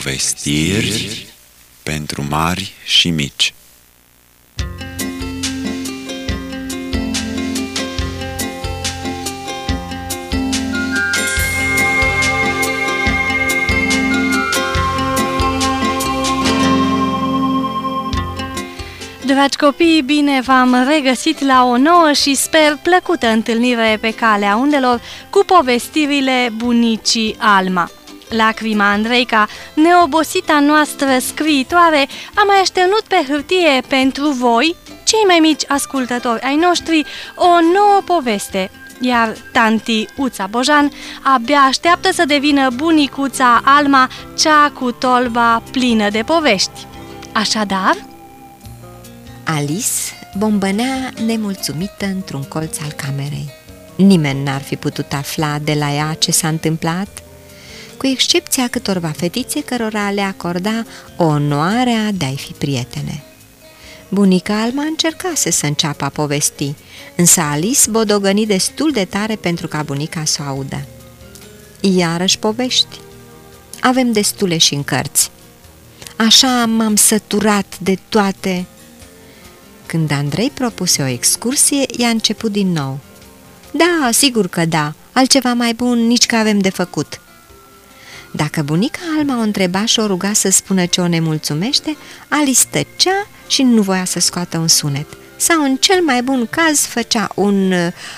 Povestiri pentru mari și mici. Dragi copii, bine v-am regăsit la o nouă și sper plăcută întâlnire pe calea undelor cu povestirile bunicii Alma. Lacrima Andreica, neobosita noastră scriitoare, a mai așternut pe hârtie pentru voi, cei mai mici ascultători ai noștri, o nouă poveste, iar tanti Uța Bojan abia așteaptă să devină bunicuța Alma, cea cu tolba plină de povești. Așadar, Alice bombănea nemulțumită într-un colț al camerei. Nimeni n-ar fi putut afla de la ea ce s-a întâmplat, cu excepția câtorva fetițe cărora le acorda onoarea de a-i fi prietene. Bunica Alma încercase să înceapă a povesti, însă Alice bodogăni destul de tare pentru ca bunica să o audă. Iarăși povești? Avem destule și în cărți. Așa m-am săturat de toate. Când Andrei propuse o excursie, i-a început din nou. Da, sigur că da, altceva mai bun nici că avem de făcut. Dacă bunica Alma o întreba și o ruga să spună ce o nemulțumește, Alice tăcea și nu voia să scoată un sunet. Sau, în cel mai bun caz, făcea un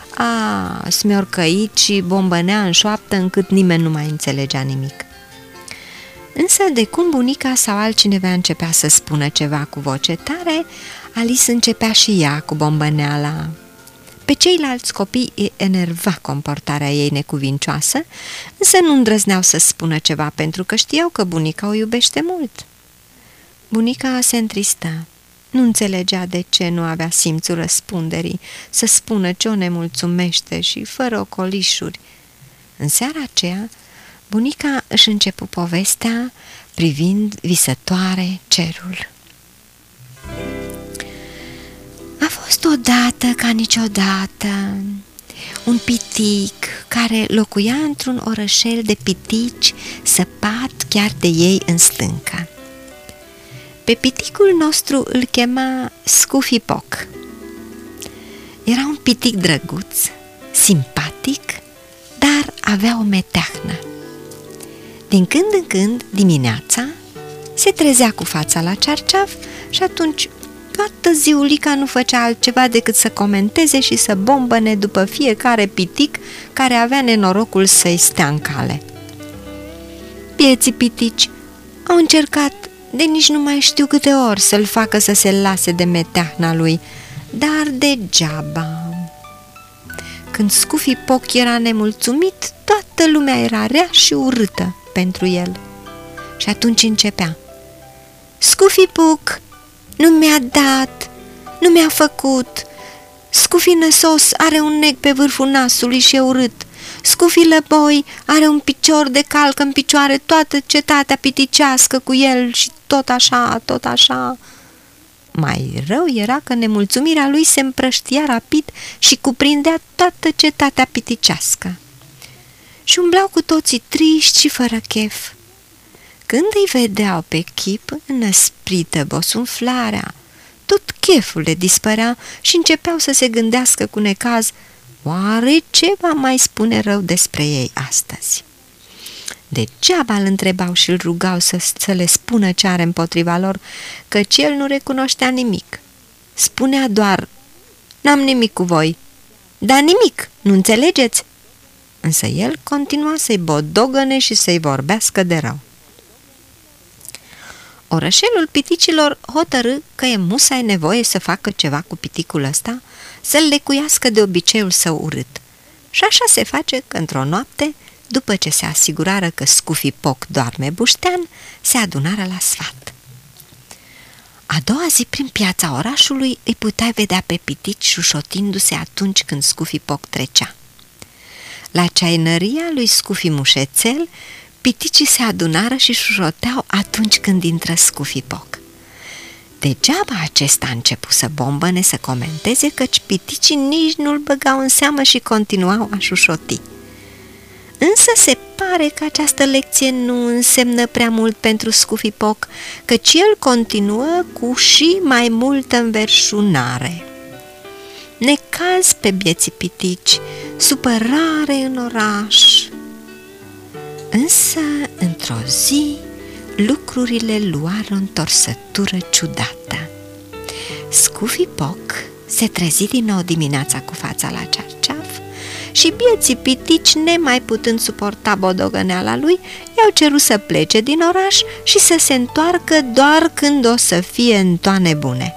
smiorcăit și bombănea în șoaptă încât nimeni nu mai înțelegea nimic. Însă, de cum bunica sau altcineva începea să spună ceva cu voce tare, Alice începea și ea cu bombăneala. Pe ceilalți copii îi enerva comportarea ei necuvincioasă, însă nu îndrăzneau să spună ceva pentru că știau că bunica o iubește mult. Bunica se întristă. Nu înțelegea de ce nu avea simțul răspunderii să spună ce o nemulțumește și fără ocolișuri. În seara aceea, bunica își începu povestea privind visătoare cerul. A fost odată ca niciodată un pitic care locuia într-un orășel de pitici săpat chiar de ei în stâncă. Pe piticul nostru îl chema Scufipoc. Era un pitic drăguț, simpatic, dar avea o meteahnă. Din când în când, dimineața, se trezea cu fața la cearceaf și atunci toată ziulica nu făcea altceva decât să comenteze și să bombăne după fiecare pitic care avea nenorocul să-i stea în cale. Bieții pitici au încercat de nici nu mai știu câte ori să-l facă să se lase de meteahna lui, dar degeaba. Când Scufipoc era nemulțumit, toată lumea era rea și urâtă pentru el. Și atunci începea: Scufipoc nu mi-a dat, nu mi-a făcut. Scufi năsos are un nec pe vârful nasului și e urât. Scufi lăboi are un picior de calcă în picioare toată cetatea piticească cu el și tot așa, tot așa. Mai rău era că nemulțumirea lui se împrăștia rapid și cuprindea toată cetatea piticească. Și umblau cu toții triști și fără chef. Când îi vedeau pe chip, înăsprită bosunflarea, tot cheful le dispărea și începeau să se gândească cu necaz: oare ce va mai spune rău despre ei astăzi? Degeaba îl întrebau și îl rugau să le spună ce are împotriva lor, căci el nu recunoștea nimic. Spunea doar: n-am nimic cu voi. Dar nimic, nu înțelegeți? Însă el continua să-i bodogăne și să-i vorbească de rău. Orășelul piticilor hotărâ că e musai nevoie să facă ceva cu piticul ăsta, să-l lecuiască de obiceiul său urât. Și așa se face că într-o noapte, după ce se asigurară că Scufipoc doarme buștean, se adunară la sfat. A doua zi, prin piața orașului, îi puteai vedea pe pitici șușotindu-se atunci când Scufipoc trecea. La ceainăria lui Scufi Mușețel, piticii se adunară și șușoteau atunci când intră Scufipoc. Degeaba acesta a început să bombăne, să comenteze, căci piticii nici nu-l băgau în seamă și continuau a șușoti. Însă se pare că această lecție nu însemnă prea mult pentru Scufipoc, căci el continuă cu și mai multă înverșunare. Necaz pe bieții pitici, supărare în oraș. Însă, într-o zi, lucrurile luară o întorsătură ciudată. Scufipoc se trezi din nou dimineața cu fața la cearceaf și bieții pitici, nemai putând suporta bodogăneala lui, i-au cerut să plece din oraș și să se întoarcă doar când o să fie în toane bune.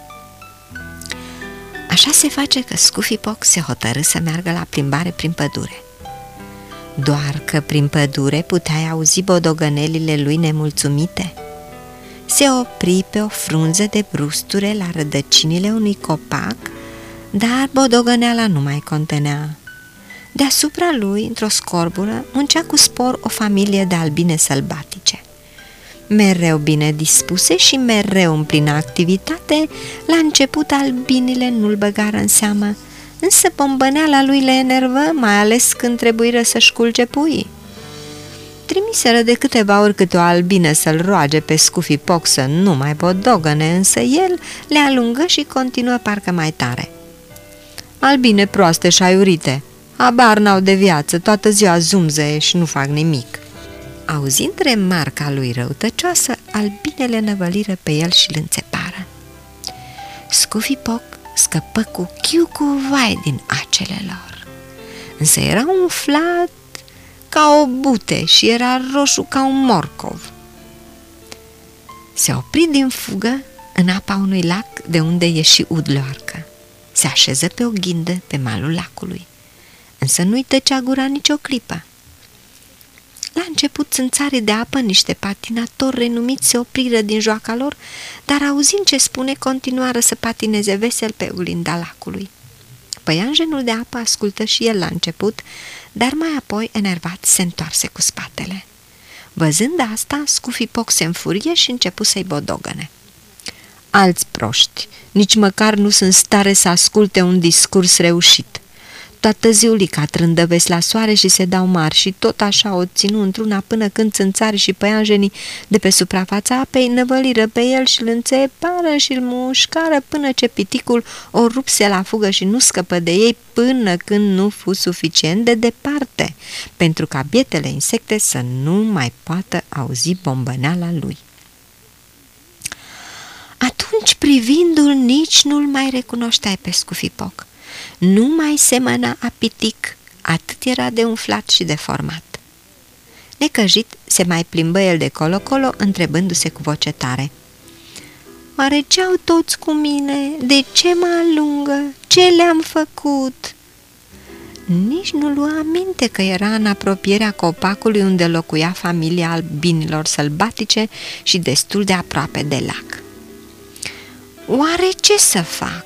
Așa se face că Scufipoc se hotărâ să meargă la plimbare prin pădure. Doar că prin pădure puteai auzi bodogănelile lui nemulțumite. Se opri pe o frunză de brusture la rădăcinile unui copac, dar bodogăneala nu mai contenea. Deasupra lui, într-o scorbură, muncea cu spor o familie de albine sălbatice. Mereu bine dispuse și mereu în plină activitate, la început albinile nu-l băgară în seamă, însă bombăneala lui le enervă, mai ales când trebuiră să-și culce puii. Trimiseră de câteva ori câte o albină să-l roage pe Scufipoc să nu mai bodogăne, însă el le alungă și continuă parcă mai tare. Albine proaste și aiurite, habar n-au de viață, toată ziua zumzăie și nu fac nimic. Auzind remarca lui răutăcioasă, albinele năvăliră pe el și îl înțepară. Scufipoc scăpă cu chiu cu vai din acele lor, însă era umflat ca o bute și era roșu ca un morcov. Se opri din fugă în apa unui lac de unde ieși udloarcă. Se așeză pe o ghindă pe malul lacului, însă nu-i tăcea gura nicio clipă. La început țânțarii de apă, niște patinatori renumiți, se opriră din joaca lor, dar auzind ce spune, continuară să patineze vesel pe oglinda lacului. Păianjenul de apă ascultă și el la început, dar mai apoi, enervat, se întoarse cu spatele. Văzând asta, Scufipoc se înfurie și începu să-i bodogăne. Alți proști, nici măcar nu sunt stare să asculte un discurs reușit. Toată ziulica trândăvesc la soare și se dau mari și tot așa o ținu într-una până când țânțarii și păianjenii de pe suprafața apei năvăliră pe el și îl înțepară și îl mușcară până ce piticul o rupse la fugă și nu scăpă de ei până când nu fu suficient de departe, pentru ca bietele insecte să nu mai poată auzi bombăneala lui. Atunci, privindu-l, nici nu-l mai recunoșteai pe Scufipoc. Nu mai semăna a pitic, atât era de umflat și deformat. Necăjit, se mai plimbă el de colo-colo, întrebându-se cu voce tare: oare ce-au toți cu mine? De ce mă alungă? Ce le-am făcut? Nici nu lua aminte că era în apropierea copacului unde locuia familia albinilor sălbatice și destul de aproape de lac. Oare ce să fac?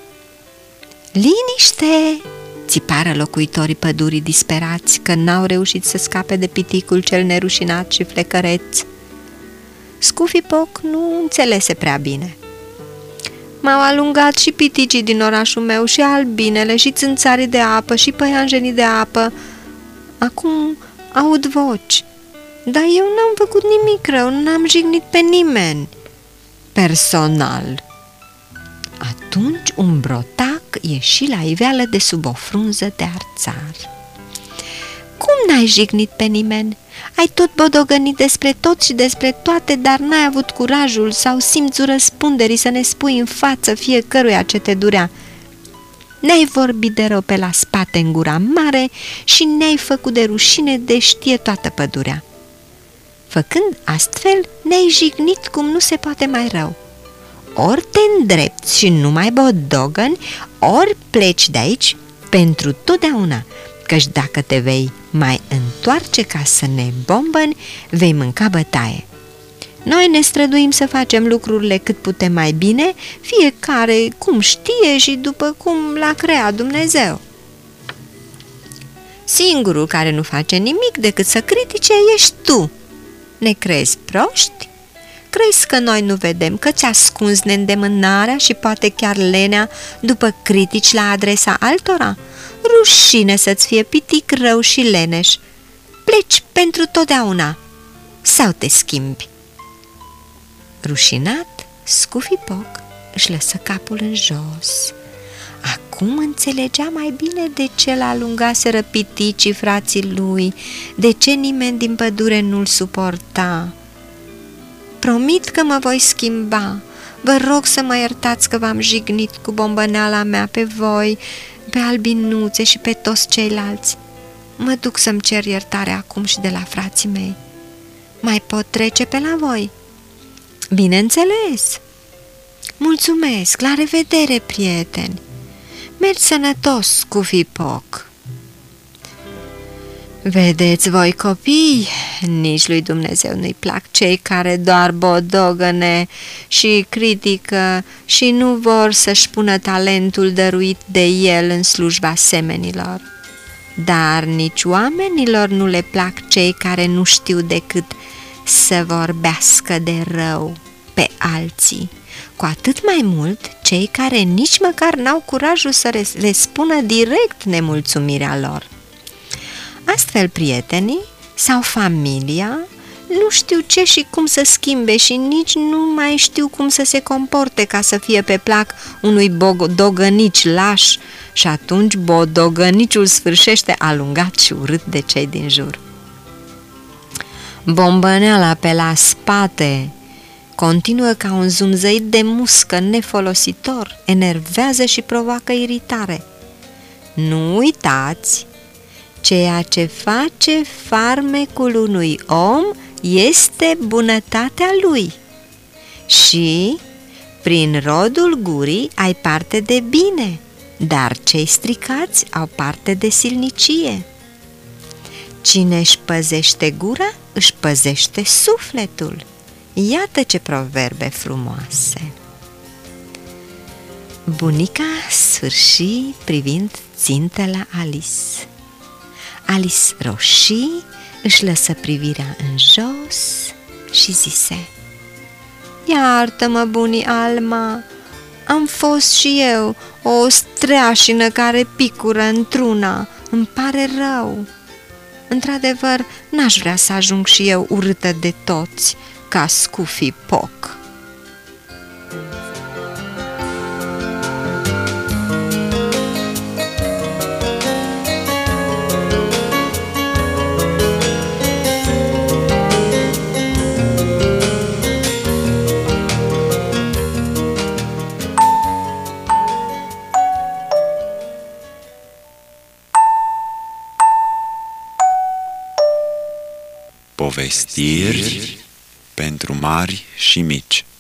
Liniște! Țipară locuitorii pădurii disperați că n-au reușit să scape de piticul cel nerușinat și flecăreț. Scufipoc nu înțelese prea bine. M-au alungat și piticii din orașul meu și albinele și țânțarii de apă și păianjenii de apă. Acum aud voci, dar eu n-am făcut nimic rău, n-am jignit pe nimeni. Personal. Atunci un brotac ieși la iveală de sub o frunză de arțar. Cum n-ai jignit pe nimeni? Ai tot bodogănit despre tot și despre toate, dar n-ai avut curajul sau simțul răspunderii să ne spui în față fiecăruia ce te durea. Ne-ai vorbit de rău pe la spate în gura mare și ne-ai făcut de rușine de știe toată pădurea. Făcând astfel, ne-ai jignit cum nu se poate mai rău. Ori te îndrepți și nu mai bodogăni, ori pleci de aici pentru totdeauna, căci dacă te vei mai întoarce ca să ne bombăni, vei mânca bătaie. Noi ne străduim să facem lucrurile cât putem mai bine, fiecare cum știe și după cum l-a creat Dumnezeu. Singurul care nu face nimic decât să critice ești tu. Ne crezi proști? Crezi că noi nu vedem că ți-a ascuns neîndemânarea și poate chiar lenea după critici la adresa altora? Rușine să-ți fie pitic rău și leneș. pleci pentru totdeauna sau te schimbi. Rușinat, Scufipoc își lăsă capul în jos. Acum înțelegea mai bine de ce l-alungaseră piticii frații lui, de ce nimeni din pădure nu-l suporta. Promit că mă voi schimba. Vă rog să mă iertați că v-am jignit cu bombăneala mea pe voi, pe albinuțe și pe toți ceilalți. Mă duc să-mi cer iertare acum și de la frații mei. Mai pot trece pe la voi? Bineînțeles! Mulțumesc! La revedere, prieteni! Mergi sănătos, Scufipoc! Vedeți voi, copii, nici lui Dumnezeu nu-i plac cei care doar bodogăne și critică și nu vor să-și pună talentul dăruit de el în slujba semenilor. Dar nici oamenilor nu le plac cei care nu știu decât să vorbească de rău pe alții, cu atât mai mult cei care nici măcar n-au curajul să le spună direct nemulțumirea lor. Astfel, prietenii sau familia nu știu ce și cum să schimbe și nici nu mai știu cum să se comporte ca să fie pe plac unui bodogănici laș și atunci bodogăniciul sfârșește alungat și urât de cei din jur. Bombăneala pe la spate continuă ca un zumzăit de muscă nefolositor, enervează și provoacă iritare. Nu uitați, ceea ce face farmecul unui om este bunătatea lui și, prin rodul gurii, ai parte de bine, dar cei stricați au parte de silnicie. Cine își păzește gura, își păzește sufletul. Iată ce proverbe frumoase! Bunica sfârși privind țintă la Alice. Alice roșii, își lăsă privirea în jos și zise: Iartă-mă, buni Alma, am fost și eu o streașină care picură într-una, îmi pare rău. Într-adevăr, n-aș vrea să ajung și eu urâtă de toți, ca Scufipoc. Povestiri pentru mari și mici.